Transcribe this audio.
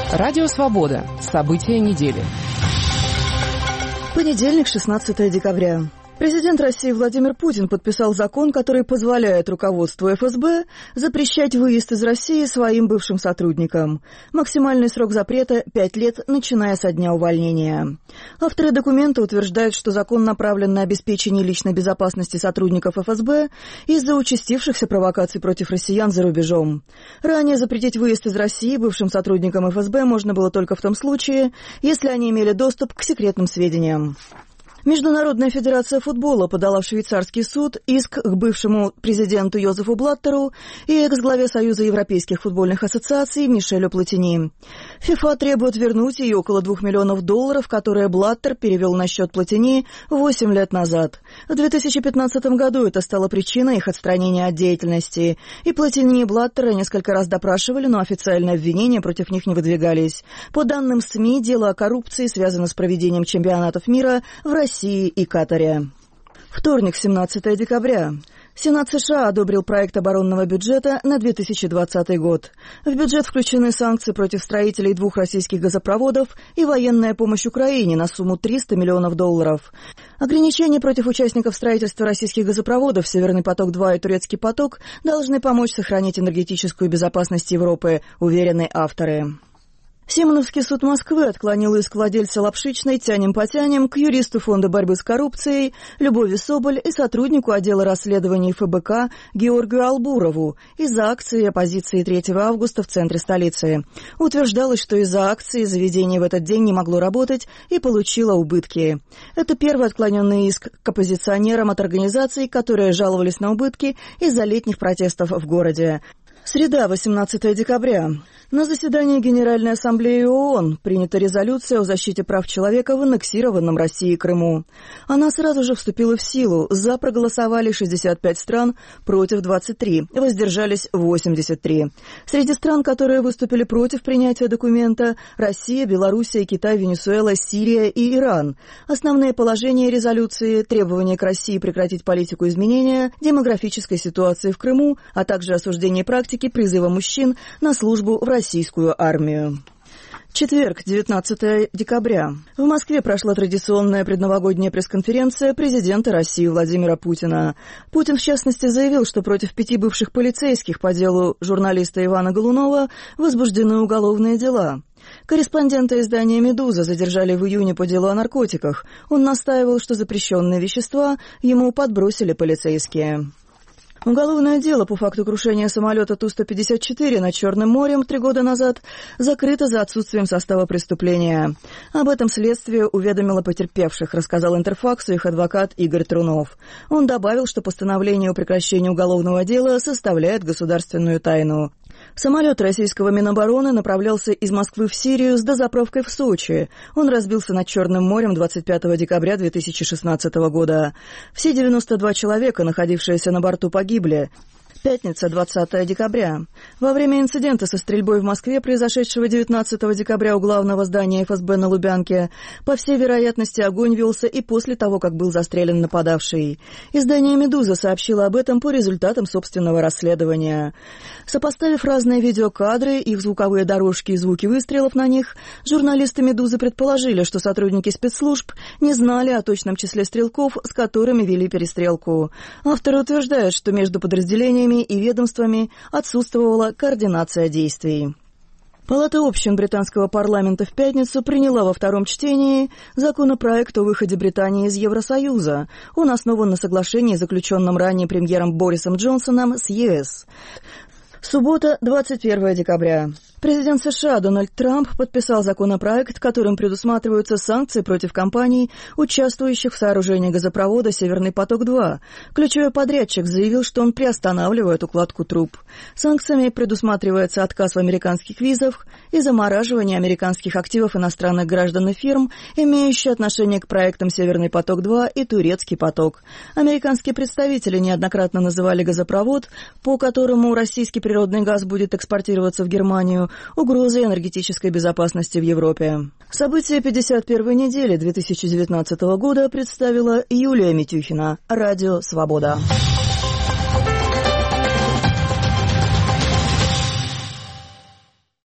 Радио «Свобода». События недели. Понедельник, 16 декабря. Президент России Владимир Путин подписал закон, который позволяет руководству ФСБ запрещать выезд из России своим бывшим сотрудникам. Максимальный срок запрета – 5 лет, начиная со дня увольнения. Авторы документа утверждают, что закон направлен на обеспечение личной безопасности сотрудников ФСБ из-за участившихся провокаций против россиян за рубежом. Ранее запретить выезд из России бывшим сотрудникам ФСБ можно было только в том случае, если они имели доступ к секретным сведениям. Международная федерация футбола подала в швейцарский суд иск к бывшему президенту Йозефу Блаттеру и экс-главе Союза европейских футбольных ассоциаций Мишелю Платини. ФИФА требует вернуть ей около $2 миллионов, которые Блаттер перевел на счет Платини 8 лет назад. В 2015 году это стало причиной их отстранения от деятельности, и Платини и Блаттера несколько раз допрашивали, но официальные обвинения против них не выдвигались. По данным СМИ, дело о коррупции связано с проведением чемпионатов мира в России и Катаре. Вторник, 17 декабря. Сенат США одобрил проект оборонного бюджета на 2020 год. В бюджет включены санкции против строителей 2 российских газопроводов и военная помощь Украине на сумму $300 миллионов. Ограничения против участников строительства российских газопроводов «Северный поток-2» и «Турецкий поток» должны помочь сохранить энергетическую безопасность Европы, уверены авторы. Симоновский суд Москвы отклонил иск владельца лапшичной «Тянем-потянем» к юристу Фонда борьбы с коррупцией Любови Соболь и сотруднику отдела расследований ФБК Георгию Албурову из-за акции оппозиции 3 августа в центре столицы. Утверждалось, что из-за акции заведение в этот день не могло работать и получило убытки. Это первый отклоненный иск к оппозиционерам от организаций, которые жаловались на убытки из-за летних протестов в городе. Среда, 18 декабря. На заседании Генеральной Ассамблеи ООН принята резолюция о защите прав человека в аннексированном Россией Крыму. Она сразу же вступила в силу. За проголосовали 65 стран, против 23, воздержались 83. Среди стран, которые выступили против принятия документа, Россия, Белоруссия, Китай, Венесуэла, Сирия и Иран. Основные положения резолюции – требования к России прекратить политику изменения демографической ситуации в Крыму, а также осуждение практики призыва мужчин на службу в российскую армию. Четверг, 19 декабря. В Москве прошла традиционная предновогодняя пресс-конференция президента России Владимира Путина. Путин, в частности, заявил, что против 5 бывших полицейских по делу журналиста Ивана Голунова возбуждены уголовные дела. Корреспондента издания «Медуза» задержали в июне по делу о наркотиках. Он настаивал, что запрещенные вещества ему подбросили полицейские. Уголовное дело по факту крушения самолета Ту-154 над Черным морем 3 года назад закрыто за отсутствием состава преступления. Об этом следствие уведомило потерпевших, рассказал Интерфаксу их адвокат Игорь Трунов. Он добавил, что постановление о прекращении уголовного дела составляет государственную тайну. Самолет российского Минобороны направлялся из Москвы в Сирию с дозаправкой в Сочи. Он разбился над Черным морем 25 декабря 2016 года. Все 92 человека, находившиеся на борту, погибли. Пятница, 20 декабря. Во время инцидента со стрельбой в Москве, произошедшего 19 декабря у главного здания ФСБ на Лубянке, по всей вероятности, огонь велся и после того, как был застрелен нападавший. Издание «Медуза» сообщило об этом по результатам собственного расследования. Сопоставив разные видеокадры, их звуковые дорожки и звуки выстрелов на них, журналисты «Медузы» предположили, что сотрудники спецслужб не знали о точном числе стрелков, с которыми вели перестрелку. Авторы утверждают, что между подразделениями и ведомствами отсутствовала координация действий. Палата общин британского парламента в пятницу приняла во втором чтении законопроект о выходе Британии из Евросоюза. Он основан на соглашении, заключенном ранее премьером Борисом Джонсоном с ЕС. Суббота, 21 декабря. Президент США Дональд Трамп подписал законопроект, которым предусматриваются санкции против компаний, участвующих в сооружении газопровода «Северный поток-2». Ключевой подрядчик заявил, что он приостанавливает укладку труб. Санкциями предусматривается отказ в американских визах и замораживание американских активов иностранных граждан и фирм, имеющие отношение к проектам «Северный поток-2» и «Турецкий поток». Американские представители неоднократно называли газопровод, по которому российский природный газ будет экспортироваться в Германию, угрозой энергетической безопасности в Европе. События 51-й недели 2019 года представила Юлия Митюхина. Радио «Свобода».